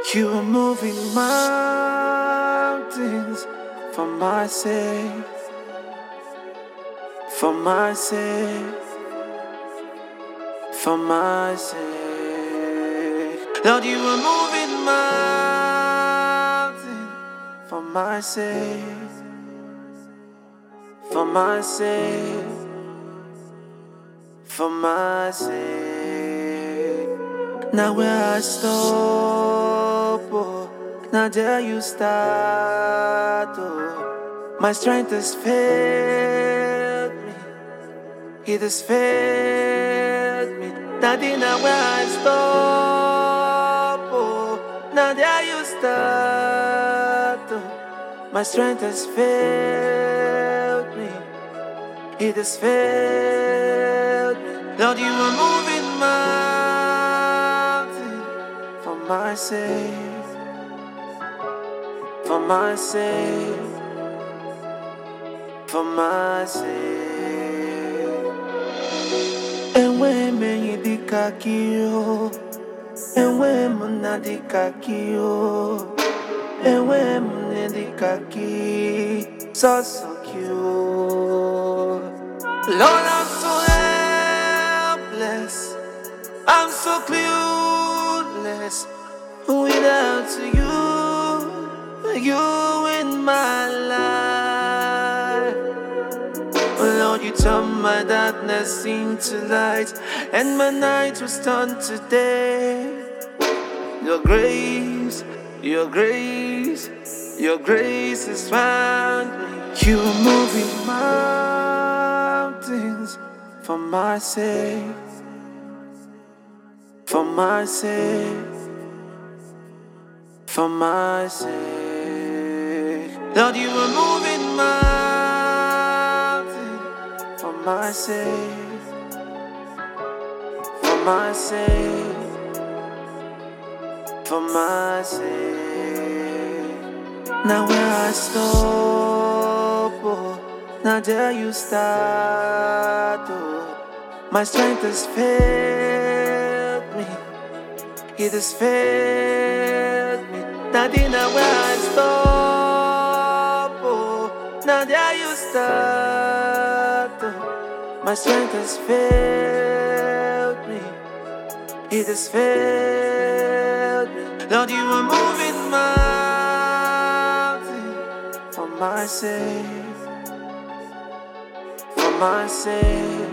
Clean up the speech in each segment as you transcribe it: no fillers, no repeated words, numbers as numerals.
You are moving mountains for my sake, for my sake, for my sake. Lord, you are moving mountains for my sake, for my sake, for my sake. Now where I stop, oh, now there you start, oh. My strength has failed me, it has failed me. Daddy, now where I stop, oh, now there you start, oh. My strength has failed me, it has failed me. Lord, you are moving mountains for my sake, for my sake, for my sake. And when me di kakio, and when me di kakio, and when me di kaki, so cute. Lord, I'm so helpless, I'm so clueless without you in my life. Lord, you turn my darkness into light, and my night was turned to day. Your grace, your grace, your grace has found me. You are moving mountains for my sake, for my sake, for my sake. Lord, you are moving mountains for my sake, for my sake, for my sake. Now where I stop, oh, now there you start, oh. My strength has failed me, it has failed me. Daddy, now where I stop, oh, now there you start, oh. My strength has failed me, it has failed me. Lord, you are moving mountains for my sake, for my sake,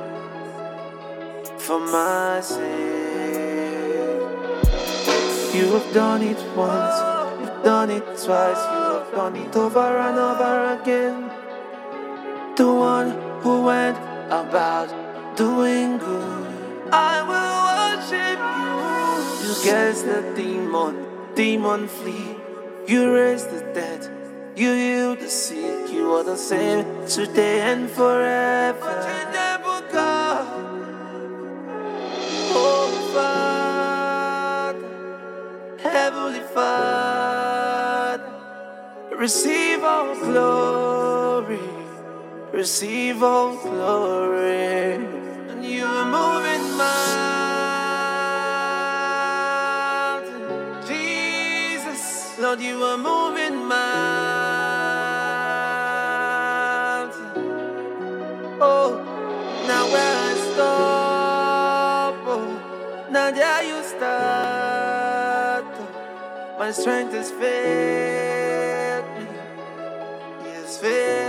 for my sake. You have done it once, you've done it twice, you have done it over and over again. The one who went about doing good, I will worship you. You cast the demon flee. You raise the dead, you heal the sick. You are the same today and forever. Unchangeable God, oh Father, Heavenly Father, receive all glory, receive all glory. And you are moving mountains, Jesus. Lord, you are moving mountains. Oh, now where I stop, oh, now there you start, oh. My strength has failed me, yes, failed.